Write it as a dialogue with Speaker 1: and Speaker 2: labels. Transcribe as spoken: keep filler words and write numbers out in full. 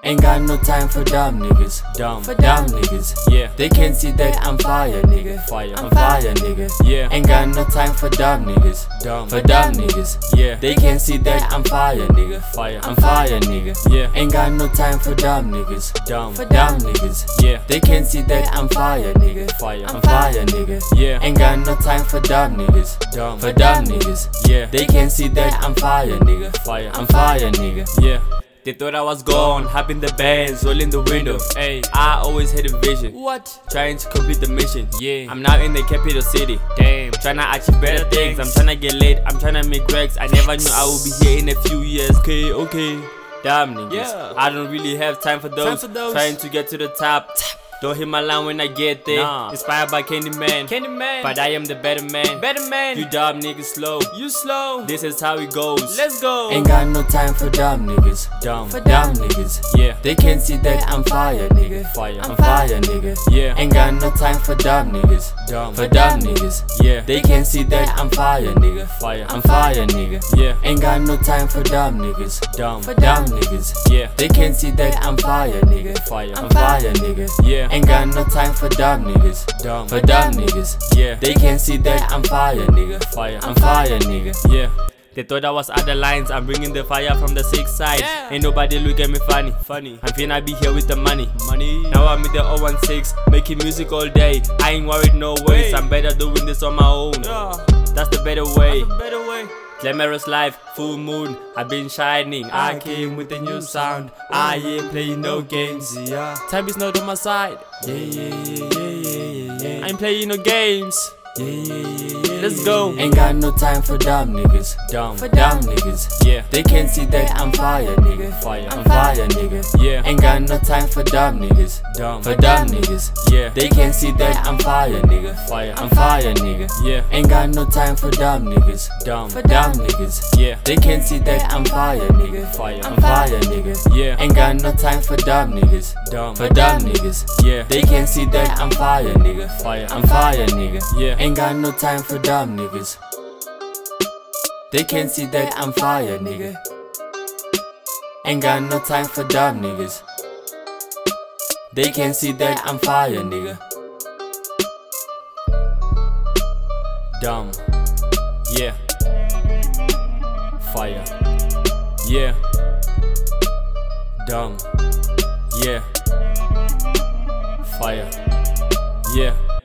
Speaker 1: Ain't got no time for dumb niggas.
Speaker 2: Dumb,
Speaker 1: For dumb niggas.
Speaker 2: yeah.
Speaker 1: They can't see that I'm fire, nigga.
Speaker 2: Fire,
Speaker 1: I'm fire, nigga.
Speaker 2: yeah.
Speaker 1: Ain't got no time for dumb niggas.
Speaker 2: Dumb,
Speaker 1: For dumb niggas.
Speaker 2: yeah.
Speaker 1: They can't see that I'm fire, nigga.
Speaker 2: Fire,
Speaker 1: I'm fire, nigga.
Speaker 2: yeah.
Speaker 1: Ain't got no time for dumb niggas.
Speaker 2: Dumb,
Speaker 1: For dumb niggas.
Speaker 2: yeah.
Speaker 1: They can't see that I'm fire, nigga.
Speaker 2: Fire,
Speaker 1: I'm fire, nigga.
Speaker 2: yeah.
Speaker 1: Ain't got no time for dumb niggas.
Speaker 2: Dumb,
Speaker 1: For dumb niggas.
Speaker 2: yeah.
Speaker 1: They can't see that I'm fire, nigga.
Speaker 2: Fire,
Speaker 1: I'm fire, nigga.
Speaker 2: yeah. They thought I was gone, hop in the Benz, roll in the window. Hey, I always had a vision.
Speaker 1: What?
Speaker 2: Trying to complete the mission.
Speaker 1: Yeah.
Speaker 2: I'm now in the capital city. Damn. Tryna achieve better things. I'm tryna get laid. I'm tryna make racks. I never knew I would be here in a few years. Okay, okay. Damn niggas.
Speaker 1: Yeah.
Speaker 2: I don't really have time for those.
Speaker 1: Time for those.
Speaker 2: Trying to get to the top. Don't hit my line when I get there.
Speaker 1: Nah.
Speaker 2: Inspired by Candyman.
Speaker 1: Candyman.
Speaker 2: But I am the better man.
Speaker 1: Better man.
Speaker 2: You dumb niggas slow.
Speaker 1: You slow.
Speaker 2: This is how it goes.
Speaker 1: Let's go.
Speaker 2: Ain't
Speaker 1: Ain't got no time for dumb niggas.
Speaker 2: dumb.
Speaker 1: For dumb niggas.
Speaker 2: Yeah.
Speaker 1: They can't see that I'm fire, nigga.
Speaker 2: Fire.
Speaker 1: I'm fire, nigga.
Speaker 2: Yeah.
Speaker 1: Ain't got no time for dumb niggas.
Speaker 2: Dumb.
Speaker 1: For dumb niggas.
Speaker 2: Yeah.
Speaker 1: They can't see that I'm fire, nigga.
Speaker 2: Fire.
Speaker 1: I'm fire, nigga.
Speaker 2: Yeah.
Speaker 1: Ain't got no time for dumb niggas.
Speaker 2: Dumb.
Speaker 1: For dumb niggas.
Speaker 2: Yeah.
Speaker 1: They can't see that I'm fire, nigga.
Speaker 2: Fire.
Speaker 1: I'm fire, nigga.
Speaker 2: Yeah.
Speaker 1: Ain't got no time for dumb niggas.
Speaker 2: Dumb.
Speaker 1: For dumb niggas.
Speaker 2: Yeah.
Speaker 1: They can't see that I'm fire, nigga.
Speaker 2: Fire.
Speaker 1: I'm fire, nigga.
Speaker 2: Yeah. They thought I was other lines. I'm bringing the fire from the six side.
Speaker 1: Yeah.
Speaker 2: Ain't nobody look at me funny. Funny. I'm finna be here with the money. Money. Now I'm in the oh one six, making music all day. I ain't worried no ways. I'm better doing this on my own.
Speaker 1: Yeah.
Speaker 2: That's the better way.
Speaker 1: That's a better way.
Speaker 2: Glamorous life, full moon, I've been shining. I came with a new sound. I ain't playing no games.
Speaker 1: Yeah.
Speaker 2: Time is not on my side.
Speaker 1: Yeah, yeah, yeah, yeah, yeah, yeah.
Speaker 2: I ain't playing no games.
Speaker 1: Yeah, yeah, yeah, yeah.
Speaker 2: Let's go.
Speaker 1: Ain't got no time for dumb niggas.
Speaker 2: Dumb.
Speaker 1: For dumb niggas.
Speaker 2: Yeah.
Speaker 1: They can't see that I'm fire, nigga.
Speaker 2: Fire.
Speaker 1: I'm fire, nigga.
Speaker 2: Yeah.
Speaker 1: Ain't got no time for dumb niggas.
Speaker 2: Dumb.
Speaker 1: For dumb niggas.
Speaker 2: Yeah.
Speaker 1: They can't see that I'm fire, nigga.
Speaker 2: Fire.
Speaker 1: I'm fire, nigga.
Speaker 2: Yeah.
Speaker 1: Ain't got no time for dumb niggas.
Speaker 2: Dumb.
Speaker 1: For dumb niggas.
Speaker 2: Yeah.
Speaker 1: They can't see that I'm fire, nigga.
Speaker 2: Fire.
Speaker 1: I'm fire, nigga.
Speaker 2: Yeah.
Speaker 1: Ain't got no time for dumb niggas.
Speaker 2: Dumb.
Speaker 1: For dumb niggas.
Speaker 2: Yeah.
Speaker 1: They can't see that I'm fire, nigga.
Speaker 2: Fire.
Speaker 1: I'm fire, nigga.
Speaker 2: Yeah.
Speaker 1: Ain't got no time for dumb niggas. They can't see that I'm fire, nigga. Ain't got no time for dumb niggas. They can't see that I'm fire, nigga.
Speaker 2: Dumb. Yeah. Fire. Yeah. Dumb. Yeah. Fire. Yeah.